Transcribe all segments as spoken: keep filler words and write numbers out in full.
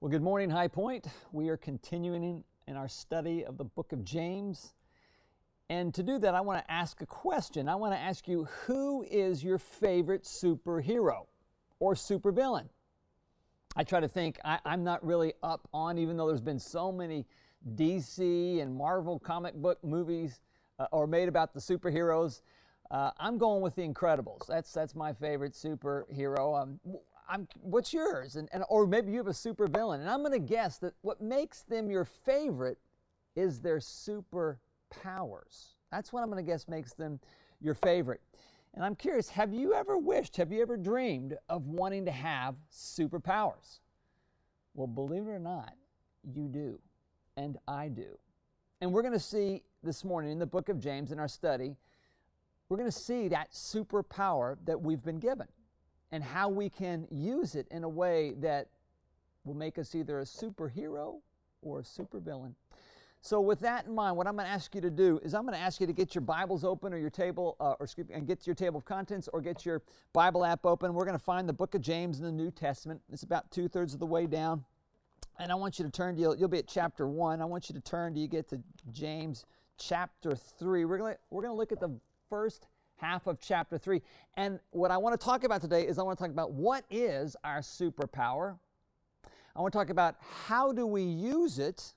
Well, good morning, High Point. We are continuing in, in our study of the book of James. And to do that, I want to ask a question. I want to ask you, who is your favorite superhero or supervillain? I try to think, I, I'm not really up on, even though there's been so many D C and Marvel comic book movies uh, or made about the superheroes. Uh, I'm going with The Incredibles. That's that's my favorite superhero. Um, I'm, what's yours? And, and or maybe you have a supervillain. And I'm going to guess that what makes them your favorite is their superpowers. That's what I'm going to guess makes them your favorite. And I'm curious, have you ever wished, have you ever dreamed of wanting to have superpowers? Well, believe it or not, you do. And I do. And we're going to see this morning in the book of James in our study, we're going to see that superpower that we've been given and how we can use it in a way that will make us either a superhero or a supervillain. So with that in mind, what I'm going to ask you to do is I'm going to ask you to get your Bibles open or your table, uh, or and get your table of contents or get your Bible app open. We're going to find the book of James in the New Testament. It's about two-thirds of the way down. And I want you to turn to, you'll, you'll be at chapter one. I want you to turn to, you get to James chapter three. We're going to, we're going to look at the first half of chapter three. And what I want to talk about today is I want to talk about what is our superpower. I want to talk about how do we use it,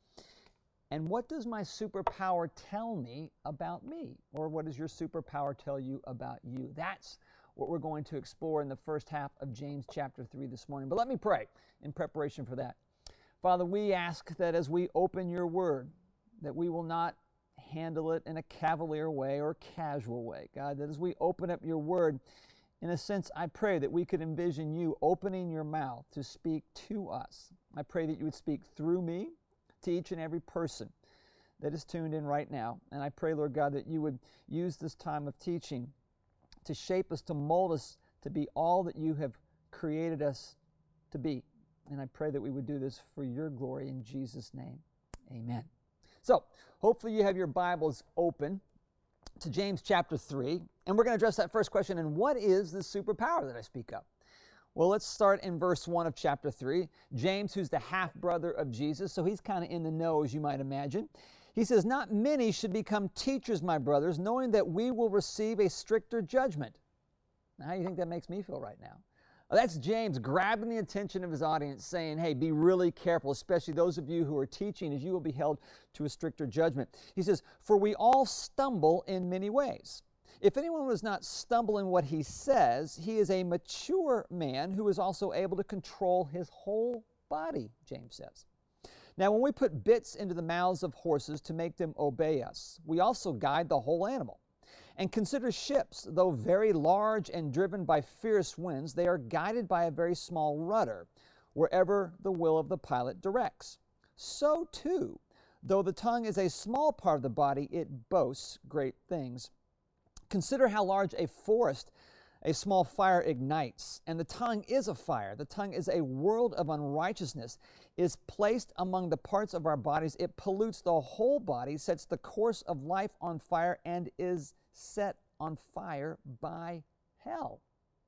and what does my superpower tell me about me? Or what does your superpower tell you about you? That's what we're going to explore in the first half of James chapter three this morning. But let me pray in preparation for that. Father, we ask that as we open your word, that we will not handle it in a cavalier way or casual way. God, that as we open up your word, in a sense, I pray that we could envision you opening your mouth to speak to us. I pray that you would speak through me to each and every person that is tuned in right now. And I pray, Lord God, that you would use this time of teaching to shape us, to mold us to be all that you have created us to be. And I pray that we would do this for your glory in Jesus' name. Amen. So, hopefully you have your Bibles open to James chapter three, and we're going to address that first question, and what is the superpower that I speak of? Well, let's start in verse one of chapter three. James, who's the half-brother of Jesus, so he's kind of in the know, as you might imagine. He says, "Not many should become teachers, my brothers, knowing that we will receive a stricter judgment." Now, how do you think that makes me feel right now? Well, that's James grabbing the attention of his audience, saying, hey, be really careful, especially those of you who are teaching, as you will be held to a stricter judgment. He says, "For we all stumble in many ways. If anyone does not stumble in what he says, he is a mature man who is also able to control his whole body," James says. "Now, when we put bits into the mouths of horses to make them obey us, we also guide the whole animal. And consider ships, though very large and driven by fierce winds, they are guided by a very small rudder, wherever the will of the pilot directs. So too, though the tongue is a small part of the body, it boasts great things. Consider how large a forest a small fire ignites, and the tongue is a fire. The tongue is a world of unrighteousness, is placed among the parts of our bodies. It pollutes the whole body, sets the course of life on fire, and is set on fire by hell."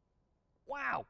Wow.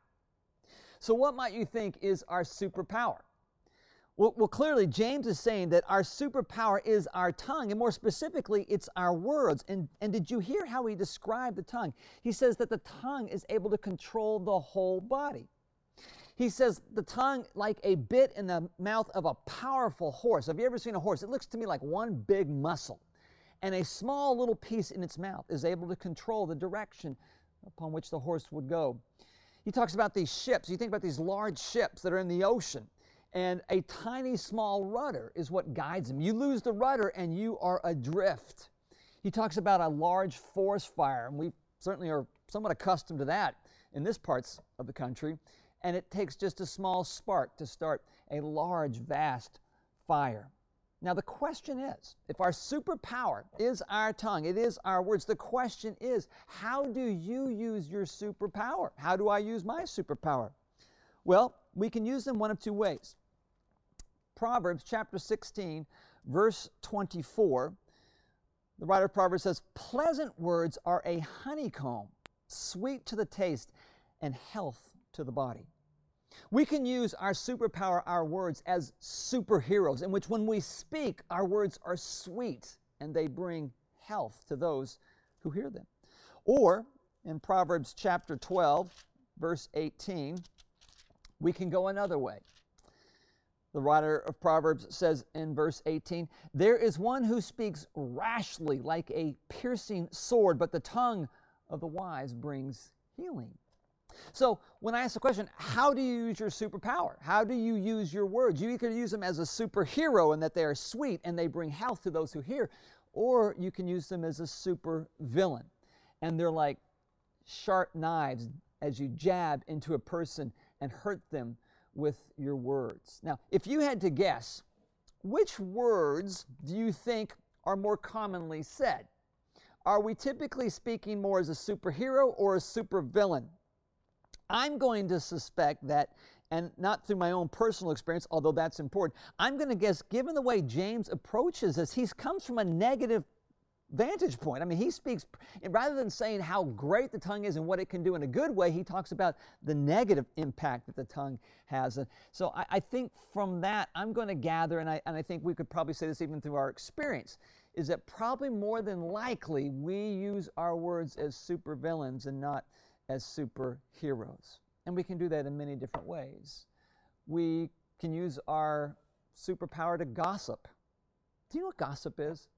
So what might you think is our superpower? Well, well, clearly, James is saying that our superpower is our tongue, and more specifically, it's our words. And, and did you hear how he described the tongue? He says that the tongue is able to control the whole body. He says the tongue, like a bit in the mouth of a powerful horse. Have you ever seen a horse? It looks to me like one big muscle. And a small little piece in its mouth is able to control the direction upon which the horse would go. He talks about these ships. You think about these large ships that are in the ocean. And a tiny small rudder is what guides them. You lose the rudder and you are adrift. He talks about a large forest fire, and we certainly are somewhat accustomed to that in this parts of the country. And it takes just a small spark to start a large, vast fire. Now the question is, if our superpower is our tongue, it is our words, the question is, how do you use your superpower? How do I use my superpower? Well, we can use them one of two ways. Proverbs chapter sixteen, verse twenty-four, the writer of Proverbs says, "Pleasant words are a honeycomb, sweet to the taste and health to the body." We can use our superpower, our words, as superheroes, in which when we speak, our words are sweet and they bring health to those who hear them. Or in Proverbs chapter twelve, verse eighteen, we can go another way. The writer of Proverbs says in verse eighteen, "There is one who speaks rashly like a piercing sword, but the tongue of the wise brings healing." So when I ask the question, how do you use your superpower? How do you use your words? You can use them as a superhero in that they are sweet and they bring health to those who hear, or you can use them as a super villain. And they're like sharp knives as you jab into a person and hurt them with your words. Now, if you had to guess, which words do you think are more commonly said? Are we typically speaking more as a superhero or a supervillain? I'm going to suspect that, and not through my own personal experience, although that's important, I'm going to guess, given the way James approaches this, he comes from a negative vantage point. I mean, he speaks, rather than saying how great the tongue is and what it can do in a good way, he talks about the negative impact that the tongue has. And so I, I think from that, I'm going to gather, and I, and I think we could probably say this even through our experience, is that probably more than likely we use our words as supervillains and not as superheroes. And we can do that in many different ways. We can use our superpower to gossip. Do you know what gossip is?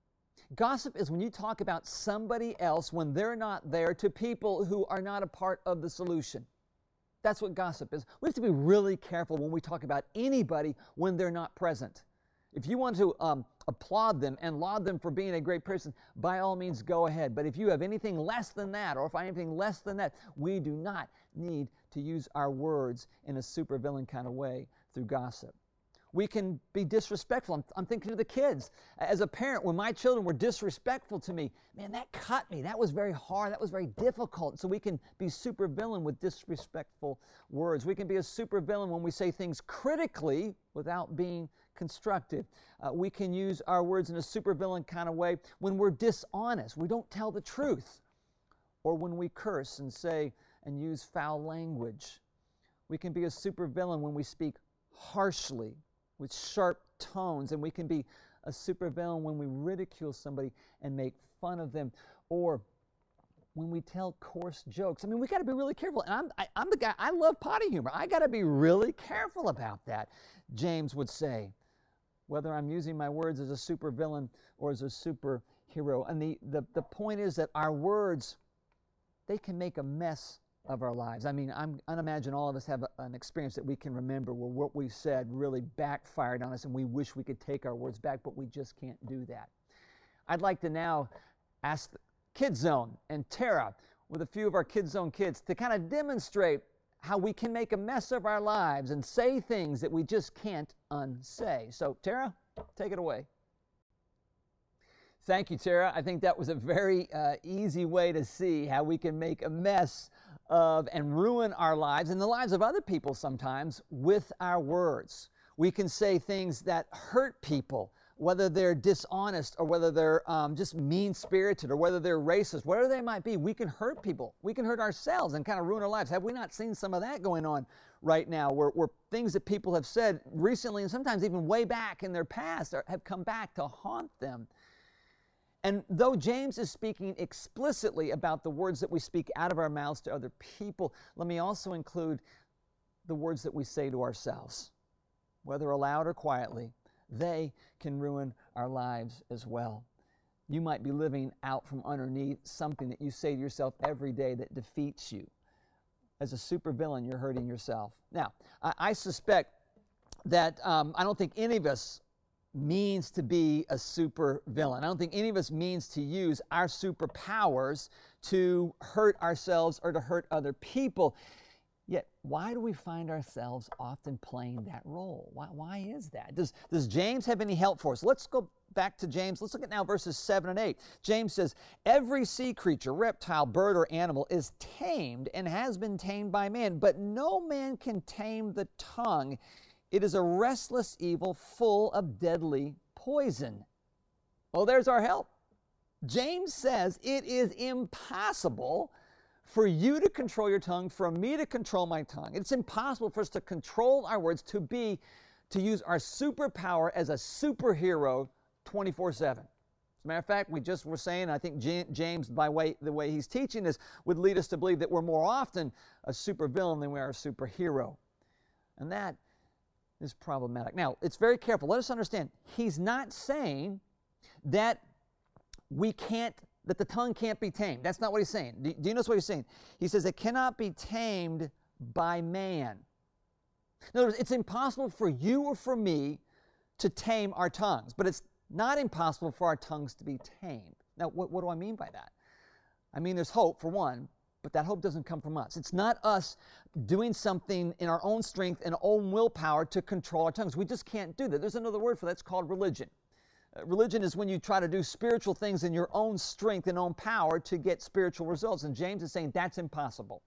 Gossip is when you talk about somebody else when they're not there to people who are not a part of the solution. That's what gossip is. We have to be really careful when we talk about anybody when they're not present. If you want to um, applaud them and laud them for being a great person, by all means go ahead. But if you have anything less than that, or if I have anything less than that, we do not need to use our words in a supervillain kind of way through gossip. We can be disrespectful. I'm, I'm thinking of the kids. As a parent, when my children were disrespectful to me, man, that cut me. That was very hard. That was very difficult. So we can be supervillain with disrespectful words. We can be a supervillain when we say things critically without being constructive. Uh, we can use our words in a supervillain kind of way when we're dishonest. We don't tell the truth. Or when we curse and say and use foul language. We can be a supervillain when we speak harshly, with sharp tones, and we can be a supervillain when we ridicule somebody and make fun of them, or when we tell coarse jokes. I mean, we got to be really careful. And I'm, I, I'm the guy, I love potty humor. I got to be really careful about that, James would say, whether I'm using my words as a supervillain or as a superhero. And the, the, the point is that our words, they can make a mess of our lives. I mean, I'm, I imagine all of us have a, an experience that we can remember where what we said really backfired on us and we wish we could take our words back, but we just can't do that. I'd like to now ask Kids Zone and Tara, with a few of our Kids Zone kids, to kind of demonstrate how we can make a mess of our lives and say things that we just can't unsay. So, Tara, take it away. Thank you, Tara. I think that was a very uh, easy way to see how we can make a mess of and ruin our lives and the lives of other people sometimes with our words. We can say things that hurt people, whether they're dishonest or whether they're um, just mean-spirited or whether they're racist, whatever they might be. We can hurt people. We can hurt ourselves and kind of ruin our lives. Have we not seen some of that going on right now, where, where things that people have said recently and sometimes even way back in their past are, have come back to haunt them? And though James is speaking explicitly about the words that we speak out of our mouths to other people, let me also include the words that we say to ourselves. Whether aloud or quietly, they can ruin our lives as well. You might be living out from underneath something that you say to yourself every day that defeats you. As a supervillain, you're hurting yourself. Now, I, I suspect that um, I don't think any of us means to be a super villain. I don't think any of us means to use our superpowers to hurt ourselves or to hurt other people. Yet, why do we find ourselves often playing that role? Why, why is that? Does, does James have any help for us? Let's go back to James. Let's look at now verses seven and eight. James says, "Every sea creature, reptile, bird, or animal is tamed and has been tamed by man, but no man can tame the tongue. It is a restless evil full of deadly poison." Well, there's our help. James says it is impossible for you to control your tongue, for me to control my tongue. It's impossible for us to control our words, to be, to use our superpower as a superhero twenty-four seven. As a matter of fact, we just were saying, I think James, by way, the way he's teaching this, would lead us to believe that we're more often a supervillain than we are a superhero. And that is problematic. Now, it's very careful. Let us understand, he's not saying that we can't, that the tongue can't be tamed. That's not what he's saying. Do, do you notice what he's saying? He says it cannot be tamed by man. In other words, it's impossible for you or for me to tame our tongues, but it's not impossible for our tongues to be tamed. Now, what, what do I mean by that? I mean, there's hope, for one, but that hope doesn't come from us. It's not us doing something in our own strength and own willpower to control our tongues. We just can't do that. There's another word for that. It's called religion. Uh, religion is when you try to do spiritual things in your own strength and own power to get spiritual results. And James is saying that's impossible.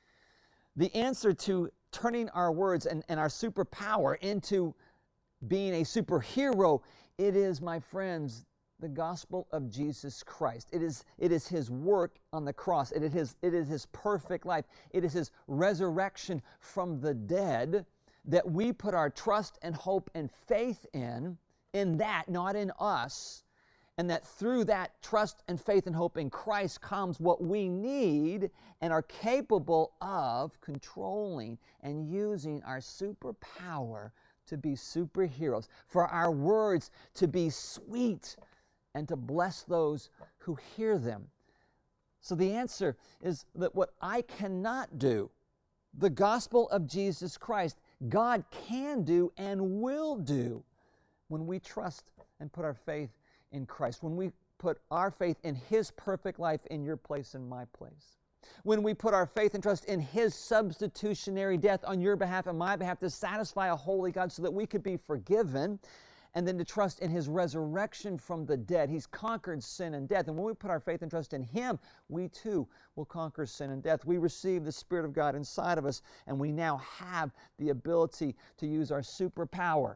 The answer to turning our words and, and our superpower into being a superhero, it is, my friends, the gospel of Jesus Christ. It is, it is His work on the cross. It is His, it is His perfect life. It is His resurrection from the dead that we put our trust and hope and faith in, in that, not in us, and that through that trust and faith and hope in Christ comes what we need and are capable of controlling and using our superpower to be superheroes, for our words to be sweet and to bless those who hear them. So the answer is that what I cannot do, the gospel of Jesus Christ, God can do and will do when we trust and put our faith in Christ, when we put our faith in His perfect life in your place and my place. When we put our faith and trust in His substitutionary death on your behalf and my behalf to satisfy a holy God so that we could be forgiven, and then to trust in His resurrection from the dead. He's conquered sin and death. And when we put our faith and trust in Him, we too will conquer sin and death. We receive the Spirit of God inside of us, and we now have the ability to use our superpower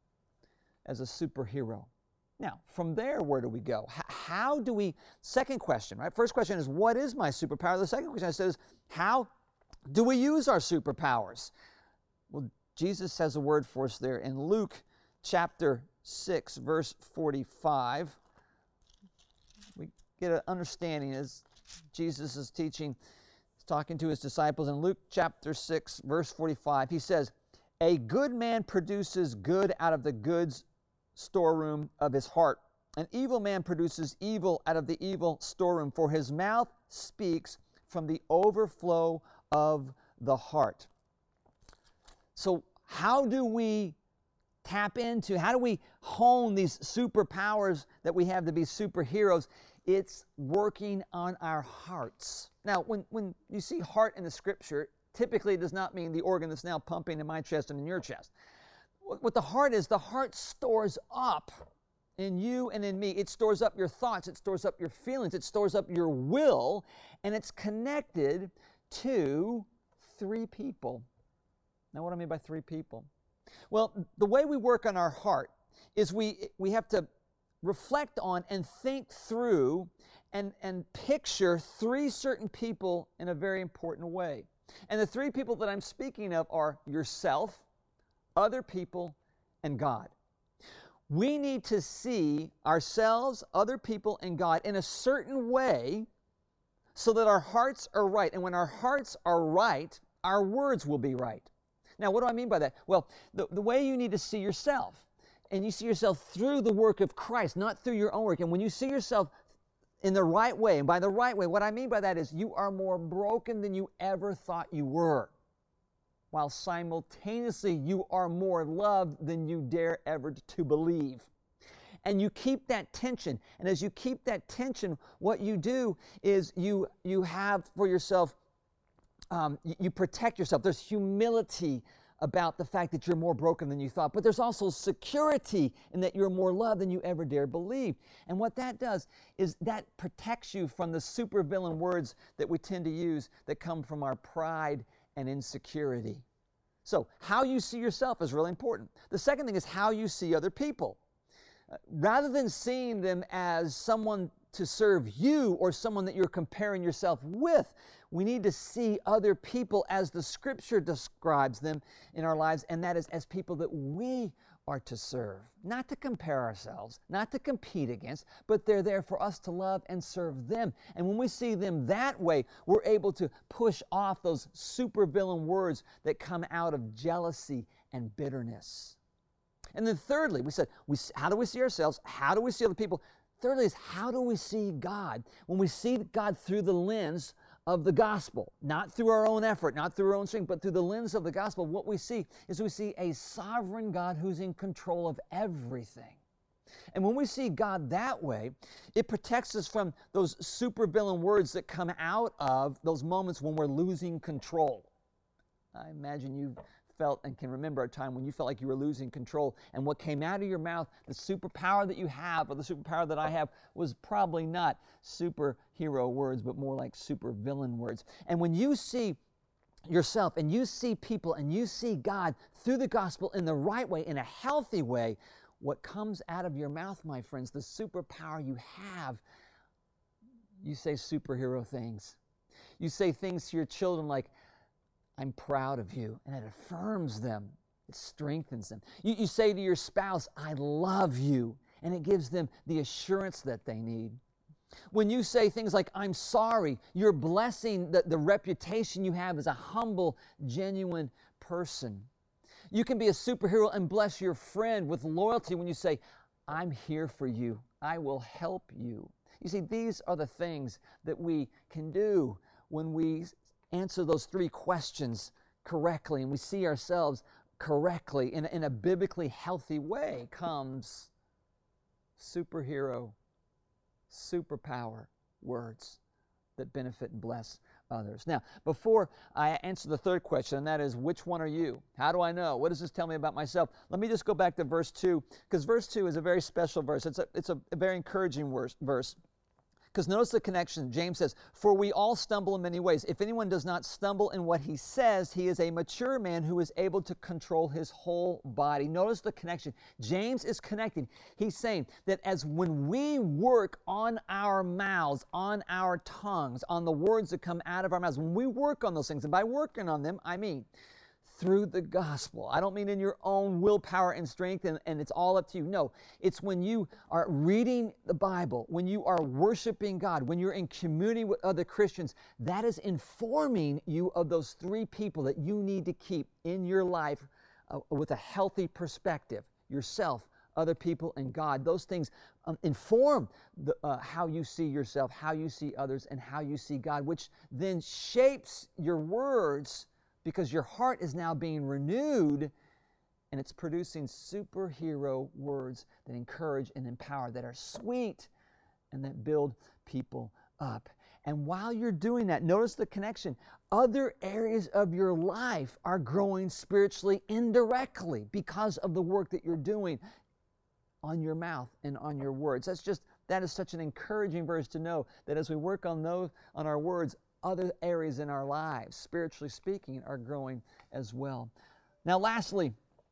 as a superhero. Now, from there, where do we go? H- how do we, second question, right? First question is, what is my superpower? The second question I said is, how do we use our superpowers? Well, Jesus has a word for us there in Luke chapter six, verse forty-five. We get an understanding as Jesus is teaching, he's talking to His disciples in Luke chapter six, verse forty-five. He says, "A good man produces good out of the goods storeroom of his heart. An evil man produces evil out of the evil storeroom, for his mouth speaks from the overflow of the heart." So how do we tap into, how do we hone these superpowers that we have to be superheroes? It's working on our hearts. Now, when, when you see heart in the Scripture, typically it does not mean the organ that's now pumping in my chest and in your chest. What the heart is, the heart stores up in you and in me. It stores up your thoughts, it stores up your feelings, it stores up your will, and it's connected to three people. Now, what do I mean by three people? Well, the way we work on our heart is we, we have to reflect on and think through and, and picture three certain people in a very important way. And the three people that I'm speaking of are yourself, other people, and God. We need to see ourselves, other people, and God in a certain way so that our hearts are right. And when our hearts are right, our words will be right. Now, what do I mean by that? Well, the, the way you need to see yourself, and you see yourself through the work of Christ, not through your own work. And when you see yourself in the right way, and by the right way, what I mean by that is you are more broken than you ever thought you were, while simultaneously you are more loved than you dare ever to believe. And you keep that tension. And as you keep that tension, what you do is you, you have for yourself, um, you, you protect yourself. There's humility about the fact that you're more broken than you thought. But there's also security in that you're more loved than you ever dare believe. And what that does is that protects you from the supervillain words that we tend to use that come from our pride and insecurity. So how you see yourself is really important. The second thing is how you see other people. Uh, rather than seeing them as someone to serve you or someone that you're comparing yourself with. We need to see other people as the Scripture describes them in our lives, and that is as people that we are to serve, not to compare ourselves, not to compete against, but they're there for us to love and serve them. And when we see them that way, we're able to push off those supervillain words that come out of jealousy and bitterness. And then thirdly, we said, we, how do we see ourselves? How do we see other people? Thirdly is, how do we see God? When we see God through the lens of the gospel, not through our own effort, not through our own strength, but through the lens of the gospel, what we see is we see a sovereign God who's in control of everything. And when we see God that way, it protects us from those supervillain words that come out of those moments when we're losing control. I imagine you've felt and can remember a time when you felt like you were losing control, and what came out of your mouth, the superpower that you have or the superpower that I have, was probably not superhero words, but more like supervillain words. And when you see yourself and you see people and you see God through the gospel in the right way, in a healthy way, what comes out of your mouth, my friends, the superpower you have, you say superhero things. You say things to your children like, I'm proud of you, and it affirms them. It strengthens them. You, you say to your spouse, I love you, and it gives them the assurance that they need. When you say things like, I'm sorry, you're blessing the, the reputation you have as a humble, genuine person. You can be a superhero and bless your friend with loyalty when you say, I'm here for you. I will help you. You see, these are the things that we can do when we answer those three questions correctly and we see ourselves correctly in, in a biblically healthy way. Comes superhero, superpower words that benefit and bless others. Now, before I answer the third question, and that is, which one are you? How do I know? What does this tell me about myself? Let me just go back to verse two, because verse two is a very special verse. It's a, it's a, a very encouraging verse. verse. Because notice the connection. James says, for we all stumble in many ways. If anyone does not stumble in what he says, he is a mature man who is able to control his whole body. Notice the connection. James is connecting. He's saying that as when we work on our mouths, on our tongues, on the words that come out of our mouths, when we work on those things, and by working on them, I mean through the gospel. I don't mean in your own willpower and strength and, and it's all up to you. No, it's when you are reading the Bible, when you are worshiping God, when you're in community with other Christians, that is informing you of those three people that you need to keep in your life uh, with a healthy perspective. Yourself, other people, and God. Those things um, inform the, uh, how you see yourself, how you see others, and how you see God, which then shapes your words, because your heart is now being renewed and it's producing superhero words that encourage and empower, that are sweet and that build people up. And while you're doing that, notice the connection. Other areas of your life are growing spiritually indirectly because of the work that you're doing on your mouth and on your words. That's just, that is such an encouraging verse to know that as we work on those, on our words, other areas in our lives, spiritually speaking, are growing as well. Now, lastly,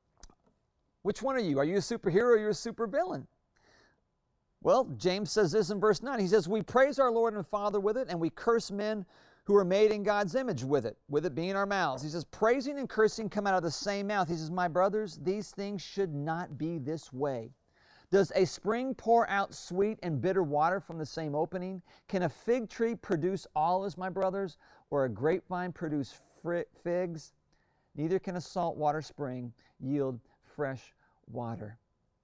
which one are you? Are you a superhero or are you a supervillain? Well, James says this in verse nine. He says, we praise our Lord and Father with it, and we curse men who are made in God's image with it, with it being our mouths. He says, praising and cursing come out of the same mouth. He says, my brothers, these things should not be this way. Does a spring pour out sweet and bitter water from the same opening? Can a fig tree produce olives, my brothers, or a grapevine produce figs? Neither can a saltwater spring yield fresh water.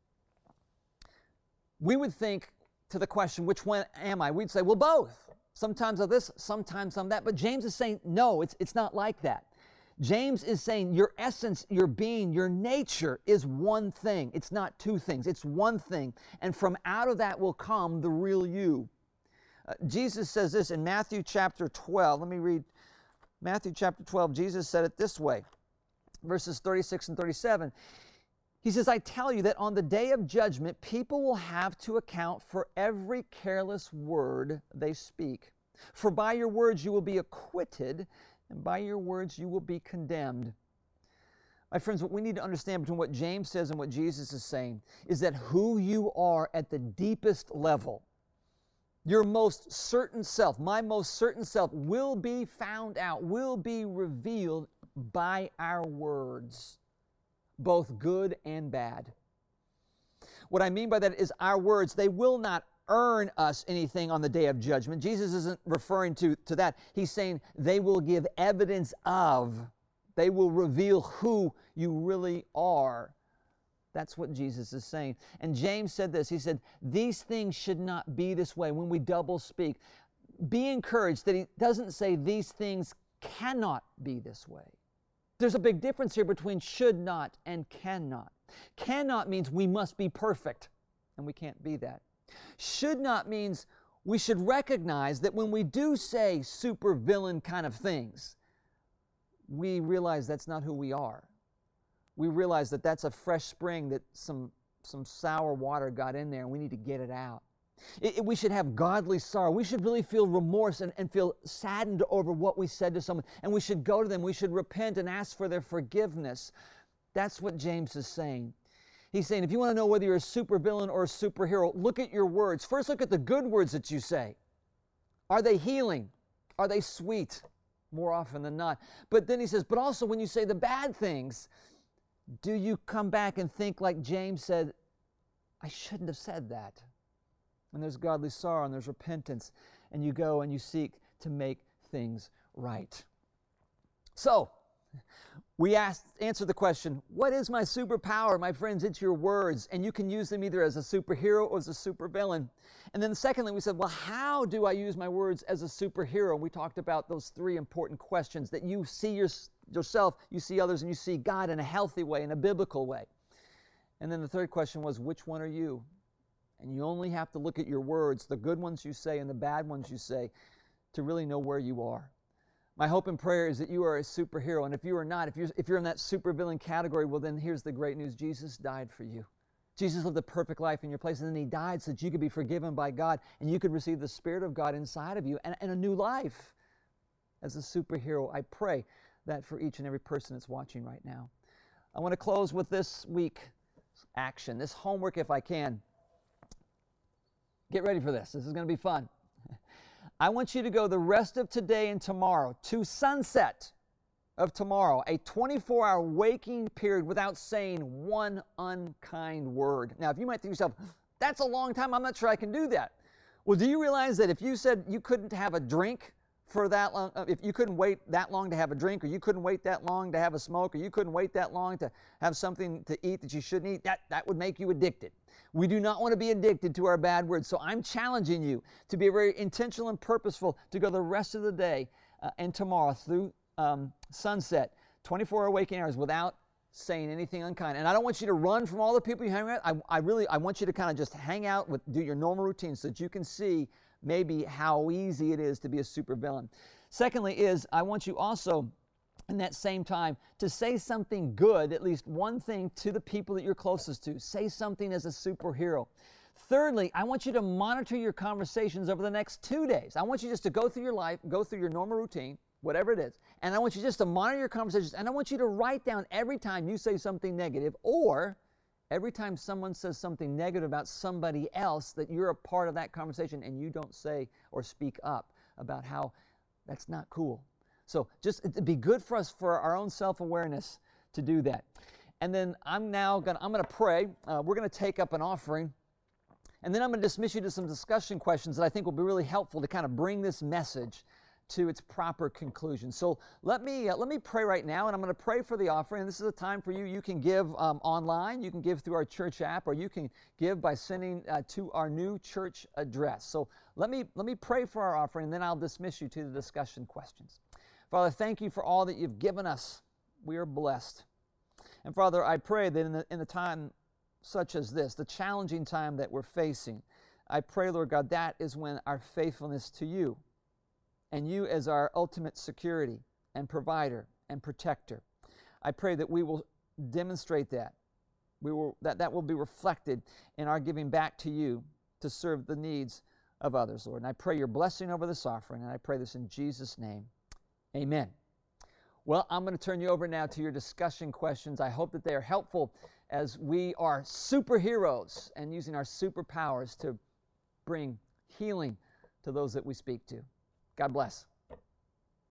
We would think to the question, which one am I? We'd say, well, both. Sometimes I'm this, sometimes I'm that. But James is saying, no, it's, it's not like that. James is saying your essence, your being, your nature is one thing. It's not two things. It's one thing. And from out of that will come the real you. Uh, Jesus says this in Matthew chapter twelve. Let me read Matthew chapter twelve. Jesus said it this way, verses thirty-six and thirty-seven. He says, I tell you that on the day of judgment, people will have to account for every careless word they speak. For by your words you will be acquitted, and by your words you will be condemned. My friends, what we need to understand between what James says and what Jesus is saying is that who you are at the deepest level, Your most certain self, my most certain self, will be found out, will be revealed by our words, both good and bad. What I mean by that is our words, they will not earn us anything on the day of judgment. Jesus isn't referring to, to that. He's saying they will give evidence of, they will reveal who you really are. That's what Jesus is saying. And James said this. He said, these things should not be this way. When we double speak, be encouraged that he doesn't say these things cannot be this way. There's a big difference here between should not and cannot. Cannot means we must be perfect, and we can't be that. Should not means we should recognize that when we do say super villain kind of things, we realize that's not who we are. We realize that that's a fresh spring, that some, some sour water got in there and we need to get it out. It, it, we should have godly sorrow. We should really feel remorse and, and feel saddened over what we said to someone. And we should go to them. We should repent and ask for their forgiveness. That's what James is saying. He's saying if you want to know whether you're a supervillain or a superhero, look at your words. First, look at the good words that you say. Are they healing? Are they sweet? More often than not. But then he says, but also when you say the bad things, do you come back and think like James said, I shouldn't have said that? And there's godly sorrow and there's repentance, and you go and you seek to make things right. So, we asked, answer the question, what is my superpower? My friends, it's your words, and you can use them either as a superhero or as a supervillain. And then secondly, we said, well, how do I use my words as a superhero? We talked about those three important questions, that you see your, yourself, you see others, and you see God in a healthy way, in a biblical way. And then the third question was, which one are you? And you only have to look at your words, the good ones you say and the bad ones you say, to really know where you are. My hope and prayer is that you are a superhero, and if you are not, if you're, if you're in that supervillain category, well then here's the great news. Jesus died for you. Jesus lived a perfect life in your place, and then he died so that you could be forgiven by God, and you could receive the Spirit of God inside of you, and, and a new life. As a superhero, I pray that for each and every person that's watching right now. I want to close with this week's action, this homework if I can. Get ready for this. This is going to be fun. I want you to go the rest of today and tomorrow to sunset of tomorrow, a twenty-four hour waking period without saying one unkind word. Now, if you might think to yourself, that's a long time, I'm not sure I can do that. Well, do you realize that if you said you couldn't have a drink for that long, if you couldn't wait that long to have a drink, or you couldn't wait that long to have a smoke, or you couldn't wait that long to have something to eat that you shouldn't eat, that, that would make you addicted. We do not want to be addicted to our bad words. So I'm challenging you to be very intentional and purposeful to go the rest of the day uh, and tomorrow through um, sunset, twenty-four hour waking hours without saying anything unkind. And I don't want you to run from all the people you hang around. I, I really, I want you to kind of just hang out with, do your normal routine so that you can see maybe how easy it is to be a supervillain. Secondly is, I want you also in that same time to say something good, at least one thing to the people that you're closest to. Say something as a superhero. Thirdly, I want you to monitor your conversations over the next two days. I want you just to go through your life, go through your normal routine, whatever it is, and I want you just to monitor your conversations, and I want you to write down every time you say something negative, or every time someone says something negative about somebody else, that you're a part of that conversation and you don't say or speak up about how that's not cool. So just it'd be good for us, for our own self-awareness, to do that. And then I'm now going to, I'm going to pray. Uh, we're going to take up an offering. And then I'm going to dismiss you to some discussion questions that I think will be really helpful to kind of bring this message to its proper conclusion. So let me uh, let me pray right now, and I'm going to pray for the offering. And this is a time for you. You can give um, online, you can give through our church app, or you can give by sending uh, to our new church address. So let me let me pray for our offering, and then I'll dismiss you to the discussion questions. Father, thank you for all that you've given us. We are blessed. And Father, I pray that in the in the time such as this, the challenging time that we're facing, I pray, Lord God, that is when our faithfulness to you, and you as our ultimate security and provider and protector, I pray that we will demonstrate that. We will, that, that will be reflected in our giving back to you to serve the needs of others, Lord. And I pray your blessing over this offering, and I pray this in Jesus' name. Amen. Well, I'm going to turn you over now to your discussion questions. I hope that they are helpful as we are superheroes and using our superpowers to bring healing, to those that we speak to. God bless.